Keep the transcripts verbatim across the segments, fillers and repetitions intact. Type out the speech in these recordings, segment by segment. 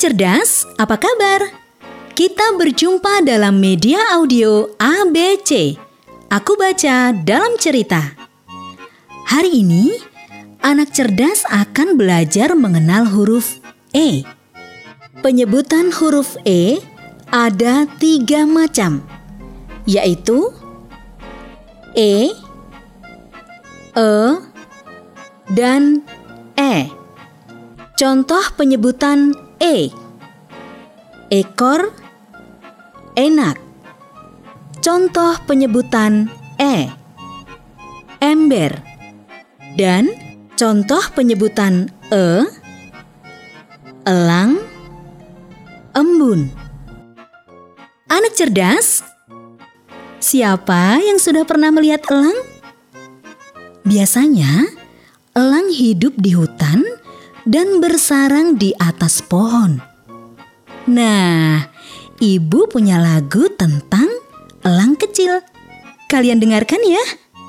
cerdas, apa kabar? Kita berjumpa dalam media audio A B C. Aku baca dalam cerita. Hari ini, anak cerdas akan belajar mengenal huruf E. Penyebutan huruf E ada tiga macam, yaitu E, E, dan E. Contoh penyebutan E: ekor, enak. Contoh penyebutan E: ember. Dan contoh penyebutan E: elang, embun. Anak cerdas, siapa yang sudah pernah melihat elang? Biasanya, elang hidup di hutan dan bersarang di atas pohon. Nah, ibu punya lagu tentang elang kecil. Kalian dengarkan ya.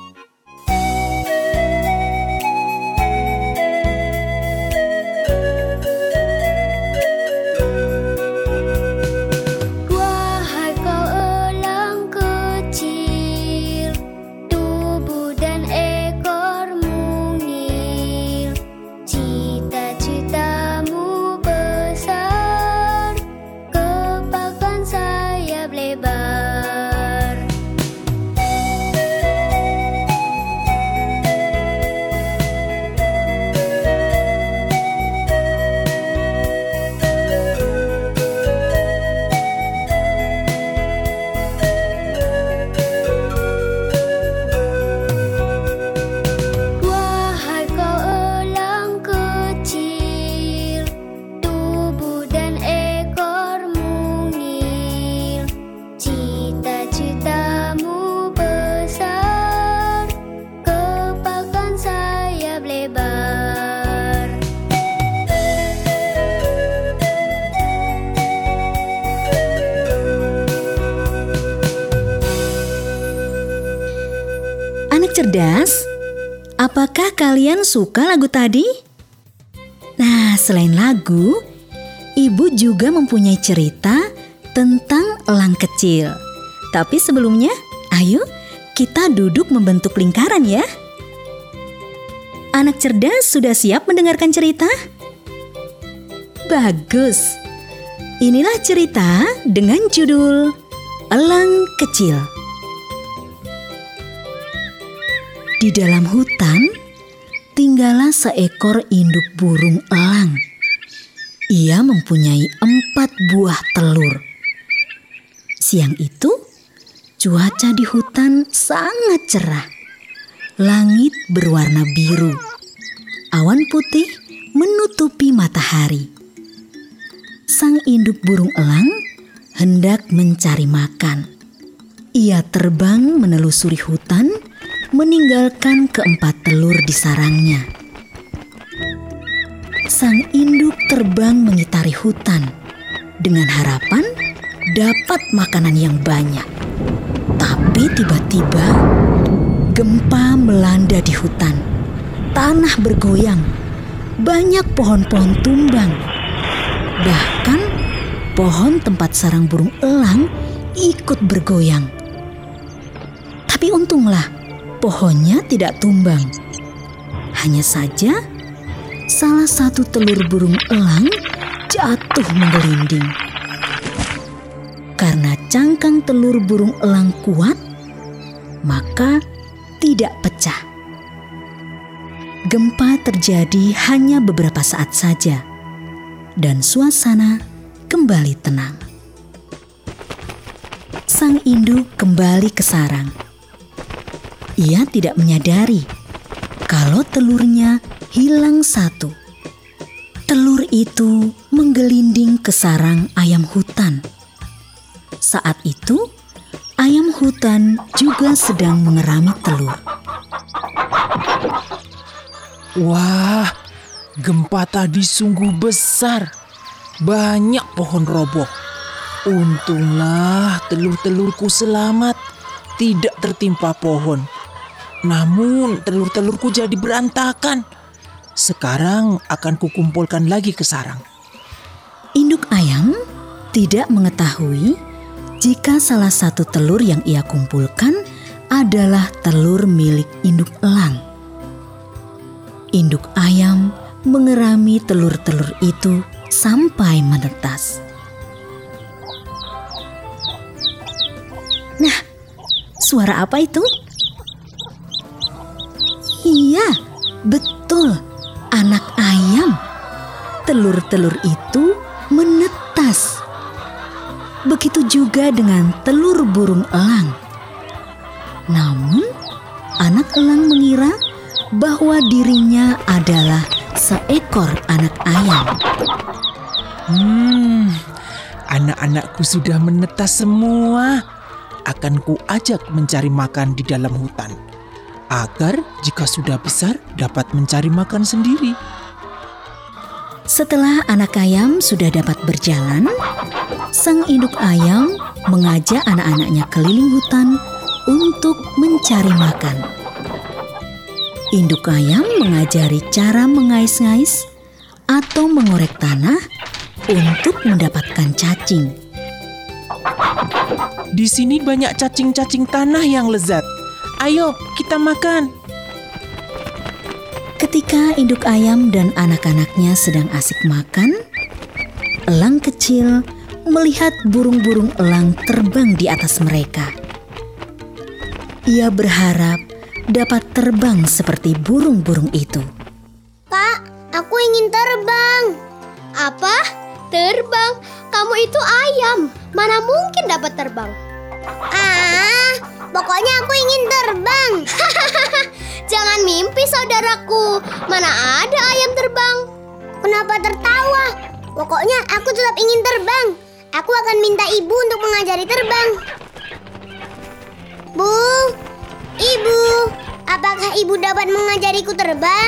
Cerdas, apakah kalian suka lagu tadi? Nah, selain lagu, ibu juga mempunyai cerita tentang elang kecil. Tapi sebelumnya, ayo kita duduk membentuk lingkaran ya. Anak cerdas sudah siap mendengarkan cerita? Bagus. Inilah cerita dengan judul Elang Kecil. Di dalam hutan, tinggallah seekor induk burung elang. Ia mempunyai empat buah telur. Siang itu, cuaca di hutan sangat cerah. Langit berwarna biru. Awan putih menutupi matahari. Sang induk burung elang hendak mencari makan. Ia terbang menelusuri hutan, meninggalkan keempat telur di sarangnya. Sang induk terbang mengitari hutan dengan harapan dapat makanan yang banyak. Tapi tiba-tiba gempa melanda di hutan. Tanah bergoyang, banyak pohon-pohon tumbang. Bahkan pohon tempat sarang burung elang ikut bergoyang. Tapi untunglah, pohonnya tidak tumbang. Hanya saja, salah satu telur burung elang jatuh menggelinding. Karena cangkang telur burung elang kuat, maka tidak pecah. Gempa terjadi hanya beberapa saat saja, dan suasana kembali tenang. Sang induk kembali ke sarang. Ia tidak menyadari kalau telurnya hilang satu. Telur itu menggelinding ke sarang ayam hutan. Saat itu, ayam hutan juga sedang mengerami telur. Wah, gempa tadi sungguh besar. Banyak pohon roboh. Untunglah telur-telurku selamat, tidak tertimpa pohon. Namun telur-telurku jadi berantakan. Sekarang akan kukumpulkan lagi ke sarang. Induk Induk ayam tidak mengetahui jika salah satu telur yang ia kumpulkan adalah telur milik induk elang. Induk ayam mengerami telur-telur itu sampai menetas. Nah, suara apa itu? Iya, betul, anak ayam. Telur-telur itu menetas. Begitu juga dengan telur burung elang. Namun, anak elang mengira bahwa dirinya adalah seekor anak ayam. Hmm, anak-anakku sudah menetas semua. Akan kuajak mencari makan di dalam hutan, agar jika sudah besar dapat mencari makan sendiri. Setelah anak ayam sudah dapat berjalan, sang induk ayam mengajak anak-anaknya keliling hutan untuk mencari makan. Induk ayam mengajari cara mengais-ngais atau mengorek tanah untuk mendapatkan cacing. Di sini banyak cacing-cacing tanah yang lezat. Ayo, kita makan. Ketika induk ayam dan anak-anaknya sedang asik makan, elang kecil melihat burung-burung elang terbang di atas mereka. Ia berharap dapat terbang seperti burung-burung itu. Kak, aku ingin terbang. Apa? Terbang? Kamu itu ayam. Mana mungkin dapat terbang? Ah, pokoknya aku ingin terbang. Jangan mimpi saudaraku. Mana ada ayam terbang? Kenapa tertawa? Pokoknya aku tetap ingin terbang. Aku akan minta ibu untuk mengajari terbang. Bu, ibu, apakah ibu dapat mengajariku terbang?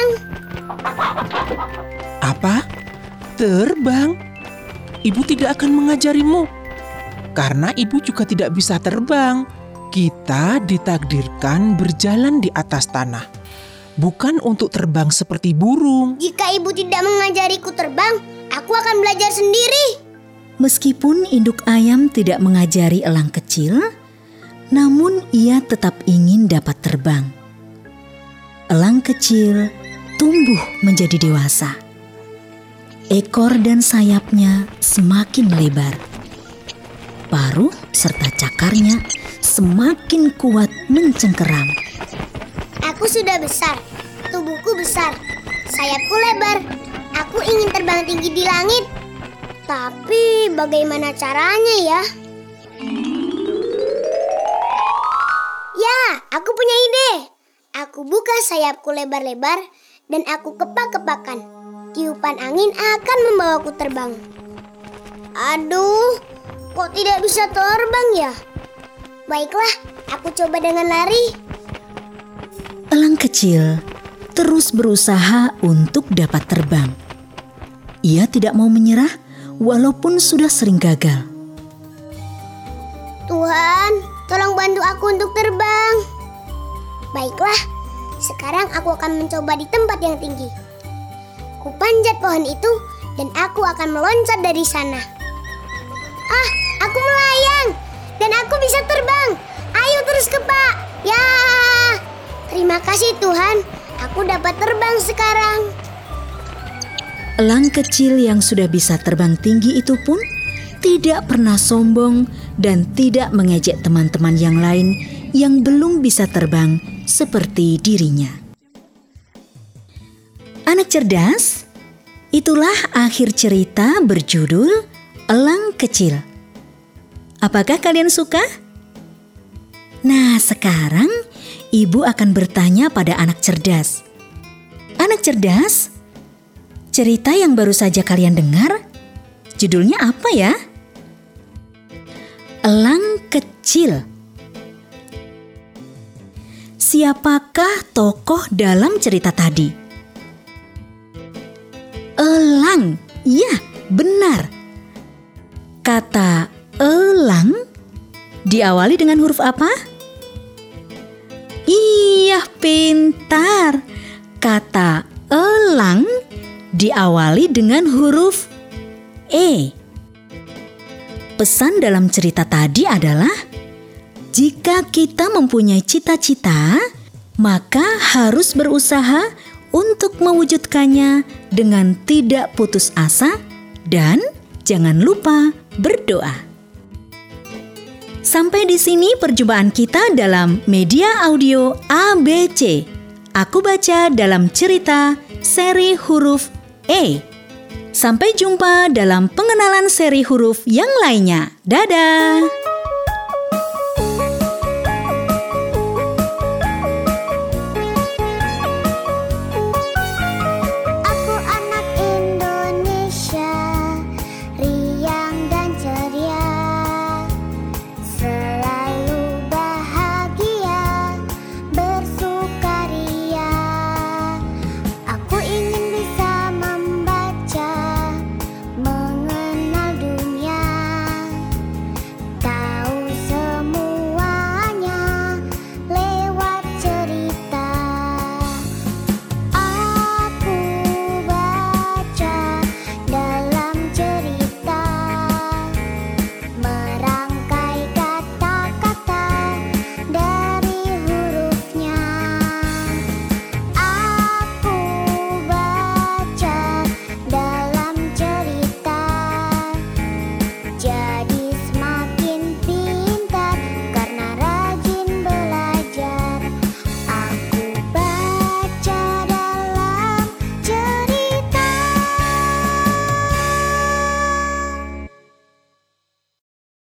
Apa? Terbang? Ibu tidak akan mengajarimu. Karena ibu juga tidak bisa terbang. Kita ditakdirkan berjalan di atas tanah, bukan untuk terbang seperti burung. Jika ibu tidak mengajariku terbang, aku akan belajar sendiri. Meskipun induk ayam tidak mengajari elang kecil, namun ia tetap ingin dapat terbang. Elang kecil tumbuh menjadi dewasa. Ekor dan sayapnya semakin lebar. Paruh serta cakarnya semakin kuat mencengkeram. Aku sudah besar, tubuhku besar, sayapku lebar. Aku ingin terbang tinggi di langit. Tapi bagaimana caranya ya? Ya, aku punya ide. Aku buka sayapku lebar-lebar dan aku kepak-kepakan. Tiupan angin akan membawaku terbang. Aduh, kok tidak bisa terbang ya? Baiklah, aku coba dengan lari. Elang kecil terus berusaha untuk dapat terbang. Ia tidak mau menyerah walaupun sudah sering gagal. Tuhan, tolong bantu aku untuk terbang. Baiklah, sekarang aku akan mencoba di tempat yang tinggi. Ku panjat pohon itu dan aku akan meloncat dari sana. Ah, aku melayang dan aku bisa terbang. Ayo terus kepak. Ya, terima kasih Tuhan, aku dapat terbang sekarang. Elang kecil yang sudah bisa terbang tinggi itu pun tidak pernah sombong dan tidak mengejek teman-teman yang lain yang belum bisa terbang seperti dirinya. Anak cerdas, itulah akhir cerita berjudul Elang Kecil. Apakah kalian suka? Nah, sekarang ibu akan bertanya pada anak cerdas. Anak cerdas, cerita yang baru saja kalian dengar, judulnya apa ya? Elang Kecil. Siapakah tokoh dalam cerita tadi? Elang, ya benar. Kata elang diawali dengan huruf apa? Iya, pintar. Kata elang diawali dengan huruf E. Pesan dalam cerita tadi adalah, jika kita mempunyai cita-cita, maka harus berusaha untuk mewujudkannya dengan tidak putus asa dan jangan lupa berdoa. Sampai di sini perjumpaan kita dalam media audio A B C. Aku baca dalam cerita seri huruf E. Sampai jumpa dalam pengenalan seri huruf yang lainnya. Dadah!